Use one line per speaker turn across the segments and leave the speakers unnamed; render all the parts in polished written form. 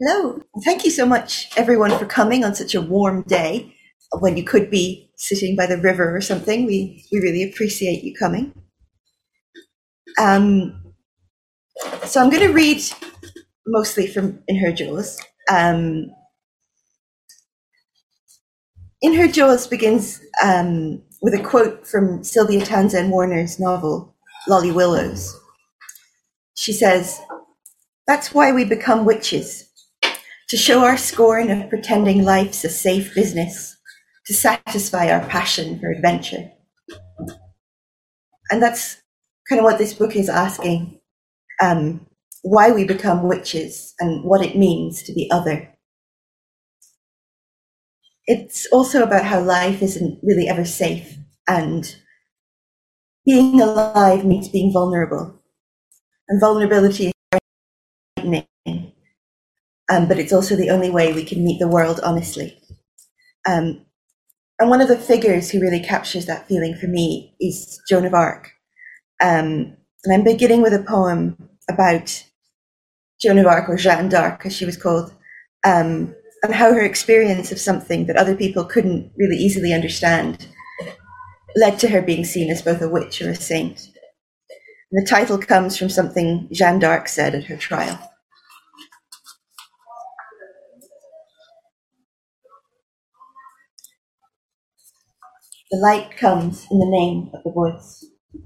Hello. Thank you so much, everyone, for coming on such a warm day when you could be sitting by the river or something. We really appreciate you coming. So I'm going to read mostly from In Her Jaws. In Her Jaws begins with a quote from Sylvia Townsend Warner's novel, Lolly Willows. She says, "That's why we become witches, to show our scorn of pretending life's a safe business, to satisfy our passion for adventure." And that's kind of what this book is asking, why we become witches and what it means to be other. It's also about how life isn't really ever safe, and being alive means being vulnerable. And vulnerability is frightening, but it's also the only way we can meet the world honestly. And one of the figures who really captures that feeling for me is Joan of Arc. And I'm beginning with a poem about Joan of Arc, or Jeanne d'Arc as she was called, and how her experience of something that other people couldn't really easily understand led to her being seen as both a witch or a saint. And the title comes from something Jeanne d'Arc said at her trial. The light comes in the name of the voice.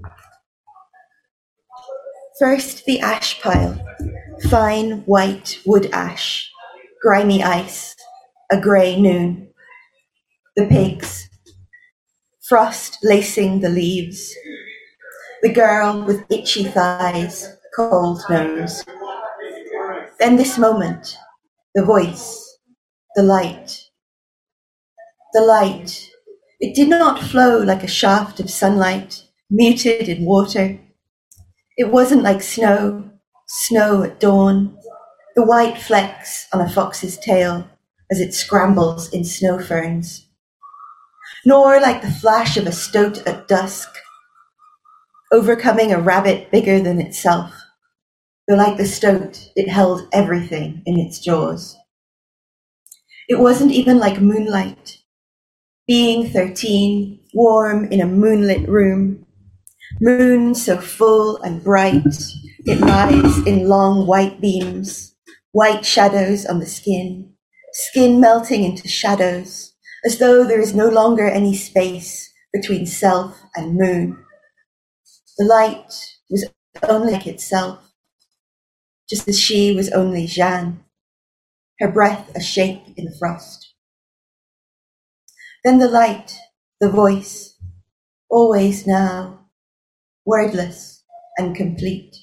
First the ash pile, fine white wood ash, grimy ice, a grey noon. The pigs, frost lacing the leaves. The girl with itchy thighs, cold nose. Then this moment, the voice, the light. The light, it did not flow like a shaft of sunlight, muted in water. It wasn't like snow at dawn, the white flecks on a fox's tail as it scrambles in snow ferns. Nor like the flash of a stoat at dusk, overcoming a rabbit bigger than itself, though like the stoat, it held everything in its jaws. It wasn't even like moonlight, being 13, warm in a moonlit room, moon so full and bright, it lies in long white beams, white shadows on the skin, skin melting into shadows, as though there is no longer any space between self and moon. The light was only like itself, just as she was only Jeanne, her breath a shake in the frost. Then the light, the voice, always now, wordless and complete.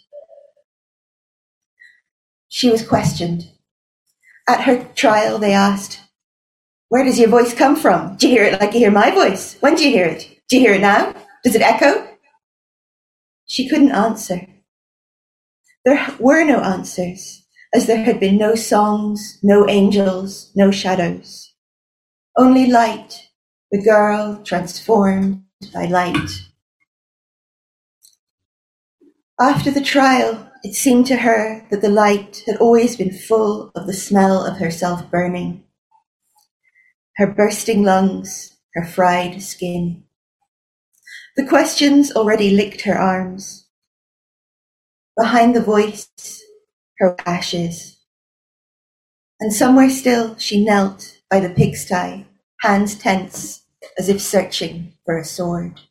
She was questioned. At her trial, they asked, "Where does your voice come from? Do you hear it like you hear my voice? When do you hear it? Do you hear it now? Does it echo?" She couldn't answer. There were no answers, as there had been no songs, no angels, no shadows. Only light, the girl transformed by light. After the trial, it seemed to her that the light had always been full of the smell of herself burning. Her bursting lungs, her fried skin. The questions already licked her arms. Behind the voice, her ashes. And somewhere still she knelt by the pigsty, hands tense, as if searching for a sword.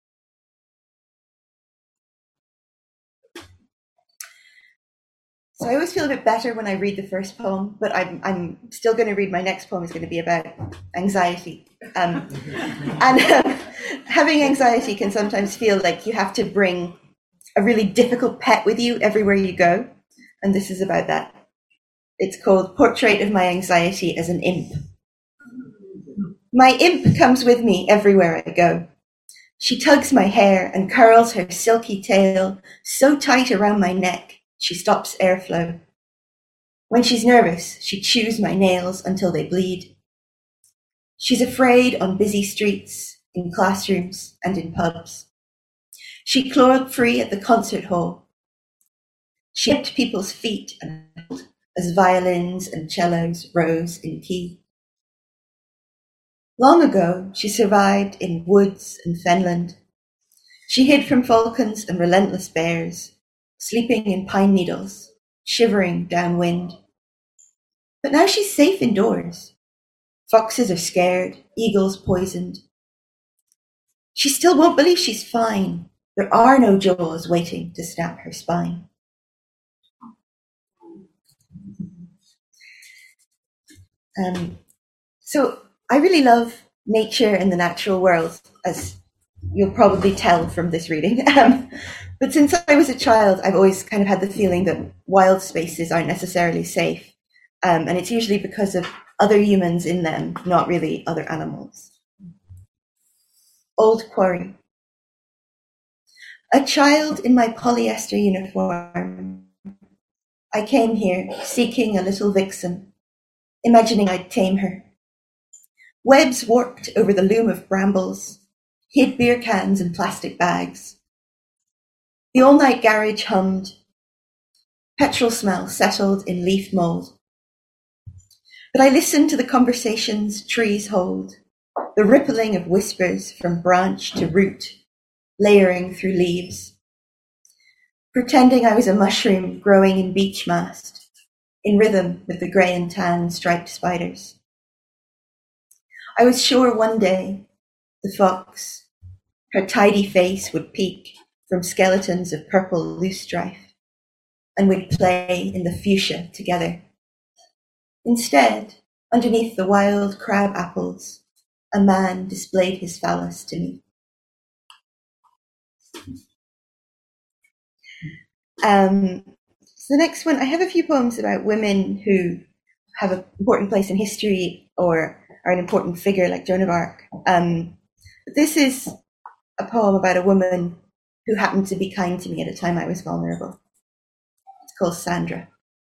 So I always feel a bit better when I read the first poem, but I'm still going to read my next poem. Is going to be about anxiety. Having anxiety can sometimes feel like you have to bring a really difficult pet with you everywhere you go. And this is about that. It's called Portrait of My Anxiety as an Imp. My imp comes with me everywhere I go. She tugs my hair and curls her silky tail so tight around my neck, she stops airflow. When she's nervous, she chews my nails until they bleed. She's afraid on busy streets, in classrooms and in pubs. She clawed free at the concert hall. She nipped people's feet and as violins and cellos rose in key. Long ago, she survived in woods and fenland. She hid from falcons and relentless bears, sleeping in pine needles, shivering downwind. But now she's safe indoors. Foxes are scared, eagles poisoned. She still won't believe she's fine. There are no jaws waiting to snap her spine. So I really love nature and the natural world, as you'll probably tell from this reading. But since I was a child, I've always kind of had the feeling that wild spaces aren't necessarily safe. And it's usually because of other humans in them, not really other animals. Old Quarry. A child in my polyester uniform, I came here seeking a little vixen, imagining I'd tame her. Webs warped over the loom of brambles, hid beer cans in plastic bags. The all-night garage hummed. Petrol smell settled in leaf mold. But I listened to the conversations trees hold, the rippling of whispers from branch to root, layering through leaves. Pretending I was a mushroom growing in beech mast, in rhythm with the grey and tan striped spiders. I was sure one day the fox, her tidy face would peek from skeletons of purple loosestrife, and we'd play in the fuchsia together. Instead, underneath the wild crab apples, a man displayed his phallus to me. So the next one, I have a few poems about women who have an important place in history or are an important figure like Joan of Arc. But this is a poem about a woman who happened to be kind to me at a time I was vulnerable. It's called Sandra.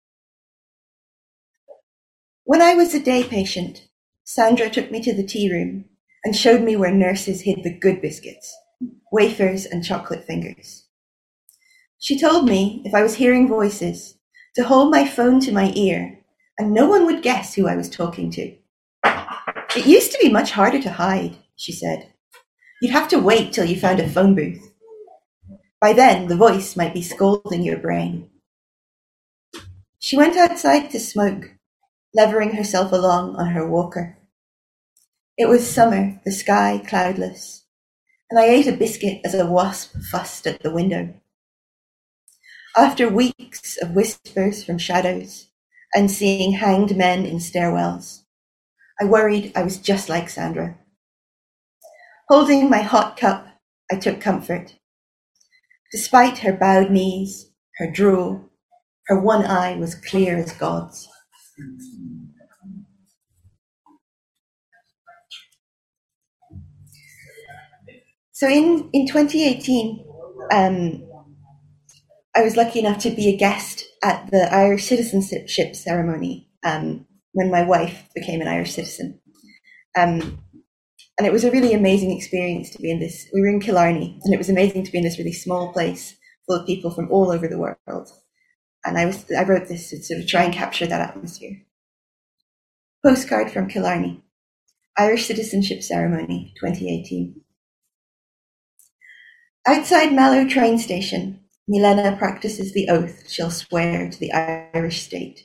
When I was a day patient, Sandra took me to the tea room and showed me where nurses hid the good biscuits, wafers and chocolate fingers. She told me, if I was hearing voices, to hold my phone to my ear, and no one would guess who I was talking to. It used to be much harder to hide, she said. You'd have to wait till you found a phone booth. By then, the voice might be scolding your brain. She went outside to smoke, levering herself along on her walker. It was summer, the sky cloudless, and I ate a biscuit as a wasp fussed at the window. After weeks of whispers from shadows and seeing hanged men in stairwells, I worried I was just like Sandra. Holding my hot cup, I took comfort. Despite her bowed knees, her drool, her one eye was clear as God's. So in 2018, I was lucky enough to be a guest at the Irish citizenship ceremony when my wife became an Irish citizen. And it was a really amazing experience to be in this. We were in Killarney, and it was amazing to be in this really small place full of people from all over the world. And I wrote this to sort of try and capture that atmosphere. Postcard from Killarney, Irish citizenship ceremony, 2018. Outside Mallow train station, Milena practices the oath she'll swear to the Irish state.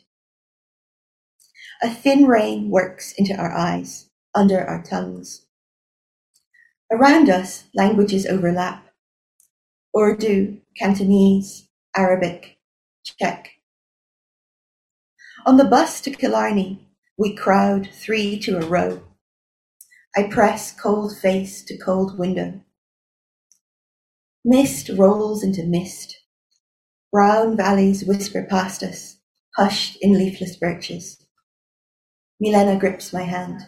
A thin rain works into our eyes, under our tongues. Around us, languages overlap. Urdu, Cantonese, Arabic, Czech. On the bus to Killarney, we crowd 3 to a row. I press cold face to cold window. Mist rolls into mist. Brown valleys whisper past us, hushed in leafless birches. Milena grips my hand.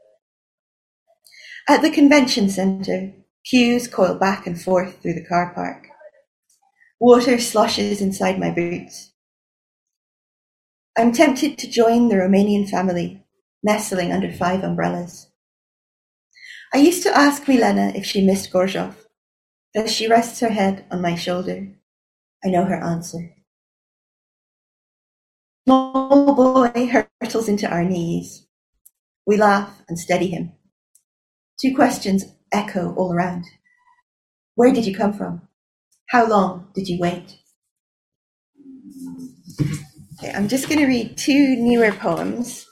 At the convention centre, queues coil back and forth through the car park. Water sloshes inside my boots. I'm tempted to join the Romanian family, nestling under 5 umbrellas. I used to ask Milena if she missed Gorzhov. As she rests her head on my shoulder, I know her answer. small boy hurtles into our knees. We laugh and steady him. Two questions echo all around. Where did you come from? How long did you wait? Okay, I'm just going to read two newer poems.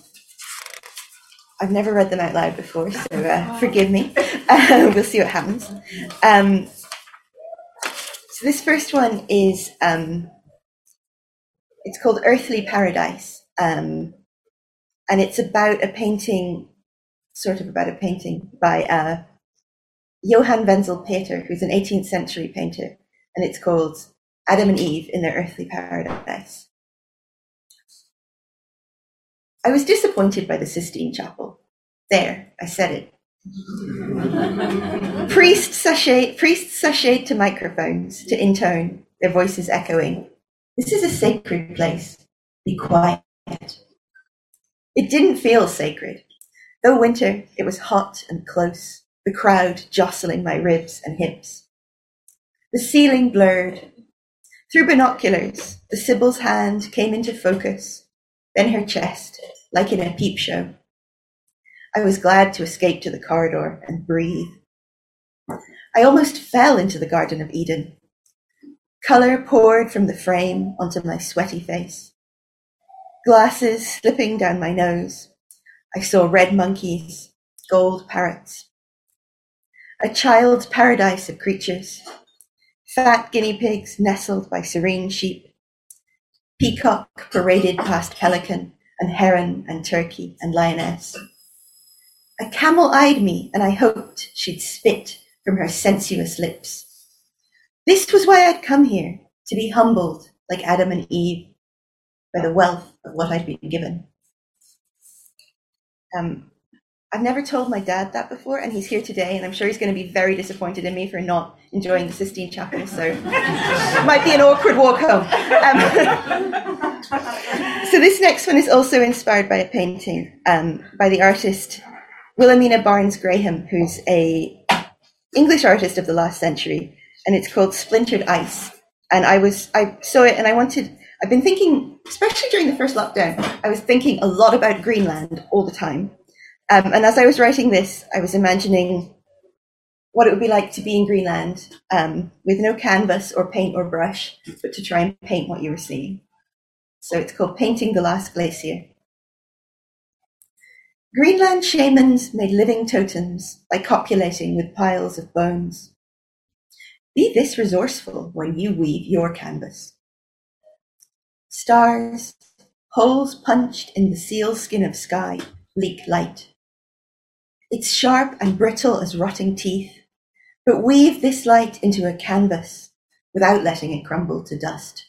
I've never read them out loud before, so forgive me. We'll see what happens. So this first one is, it's called Earthly Paradise, and it's about a painting, by Johann Wenzel Peter, who's an 18th century painter, and it's called Adam and Eve in Their Earthly Paradise. I was disappointed by the Sistine Chapel. There, I said it. Priests sashayed to microphones to intone, their voices echoing. This is a sacred place. Be quiet. It didn't feel sacred. Though winter, it was hot and close, the crowd jostling my ribs and hips. The ceiling blurred. Through binoculars, the Sibyl's hand came into focus, then her chest, like in a peep show. I was glad to escape to the corridor and breathe. I almost fell into the Garden of Eden. Color poured from the frame onto my sweaty face. Glasses slipping down my nose. I saw red monkeys, gold parrots. A child's paradise of creatures. Fat guinea pigs nestled by serene sheep. Peacock paraded past pelican, and heron and turkey and lioness. A camel eyed me, and I hoped she'd spit from her sensuous lips. This was why I'd come here, to be humbled like Adam and Eve by the wealth of what I'd been given. I've never told my dad that before, and he's here today, and I'm sure he's going to be very disappointed in me for not enjoying the Sistine Chapel, so it might be an awkward walk home. So this next one is also inspired by a painting by the artist Wilhelmina Barnes Graham, who's a English artist of the last century, and it's called Splintered Ice. And I saw it, and I've been thinking, especially during the first lockdown, I was thinking a lot about Greenland all the time. And as I was writing this, I was imagining what it would be like to be in Greenland with no canvas or paint or brush, but to try and paint what you were seeing. So it's called Painting the Last Glacier. Greenland shamans made living totems by copulating with piles of bones. Be this resourceful when you weave your canvas. Stars, holes punched in the seal skin of sky, leak light. It's sharp and brittle as rotting teeth, but weave this light into a canvas without letting it crumble to dust.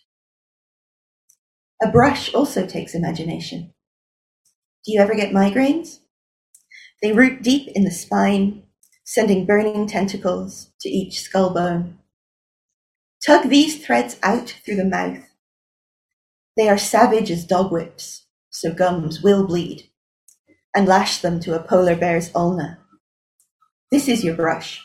A brush also takes imagination. Do you ever get migraines? They root deep in the spine, sending burning tentacles to each skull bone. Tug these threads out through the mouth. They are savage as dog whips, so gums will bleed, and lash them to a polar bear's ulna. This is your brush.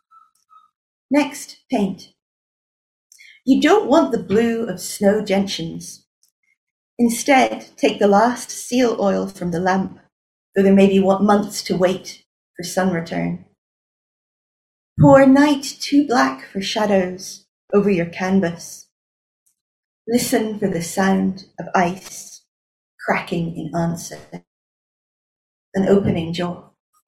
Next, paint. You don't want the blue of snow gentians. Instead, take the last seal oil from the lamp, though there may be months to wait for sun return. Pour night too black for shadows over your canvas. Listen for the sound of ice cracking in answer. An opening jaw.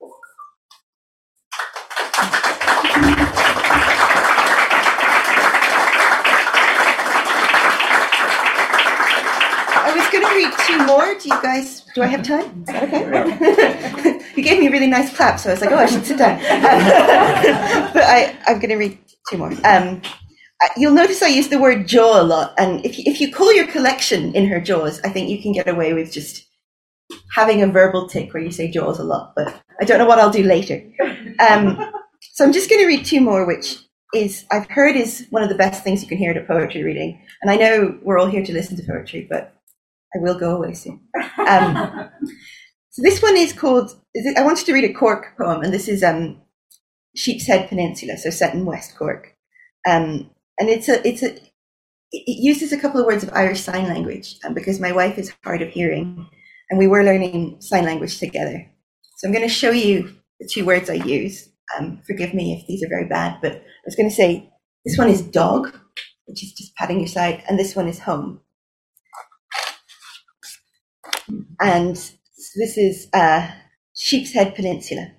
I was going to read two more. Do I have time? Is that okay? You gave me a really nice clap, so I was like, oh, I should sit down. But I'm going to read two more. You'll notice I use the word jaw a lot, and if you call your collection in her jaws, I think you can get away with just having a verbal tick where you say jaws a lot, but I don't know what I'll do later. So I'm just going to read two more, which I've heard is one of the best things you can hear at a poetry reading. And I know we're all here to listen to poetry, but I will go away soon. So this one is called, I wanted to read a Cork poem, and this is Sheep's Head Peninsula, so set in West Cork. And it's it uses a couple of words of Irish Sign Language, because my wife is hard of hearing, and we were learning sign language together. So I'm going to show you the two words I use. Forgive me if these are very bad, but I was going to say this one is dog, which is just patting your side, and this one is home. And this is Sheepshead Peninsula.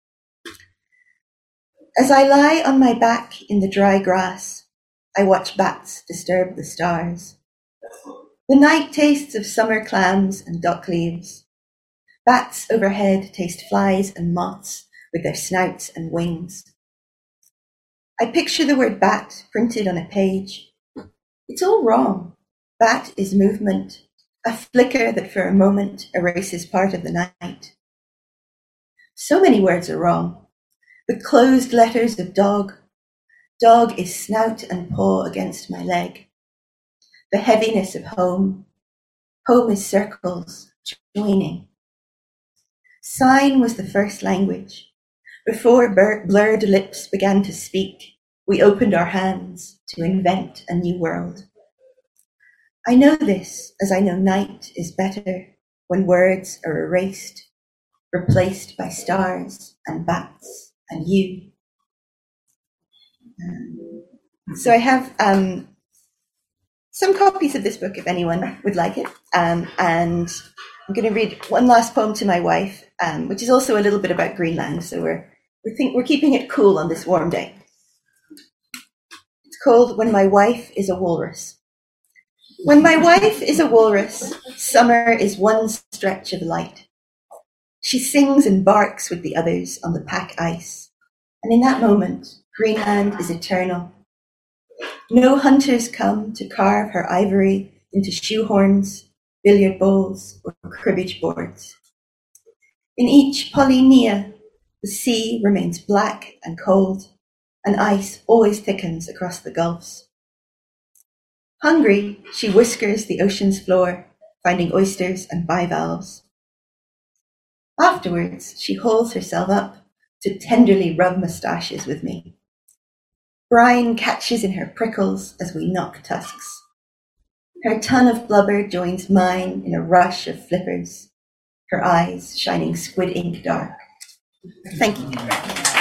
As I lie on my back in the dry grass, I watch bats disturb the stars. The night tastes of summer clams and dock leaves. Bats overhead taste flies and moths with their snouts and wings. I picture the word bat printed on a page. It's all wrong. Bat is movement, a flicker that for a moment erases part of the night. So many words are wrong. The closed letters of dog. Dog is snout and paw against my leg. The heaviness of home. Home is circles, joining. Sign was the first language. Before blurred lips began to speak, we opened our hands to invent a new world. I know this as I know night is better when words are erased, replaced by stars and bats and you. So I have some copies of this book if anyone would like it, and I'm going to read one last poem to my wife, which is also a little bit about Greenland. So we're keeping it cool on this warm day. It's called When My Wife is a Walrus. When my wife is a walrus, summer is one stretch of light. She sings and barks with the others on the pack ice, and in that moment, Greenland is eternal. No hunters come to carve her ivory into shoehorns, billiard bowls, or cribbage boards. In each Polynia, the sea remains black and cold, and ice always thickens across the gulfs. Hungry, she whiskers the ocean's floor, finding oysters and bivalves. Afterwards, she hauls herself up to tenderly rub moustaches with me. Brine catches in her prickles as we knock tusks. Her ton of blubber joins mine in a rush of flippers, her eyes shining squid ink dark. Thank you.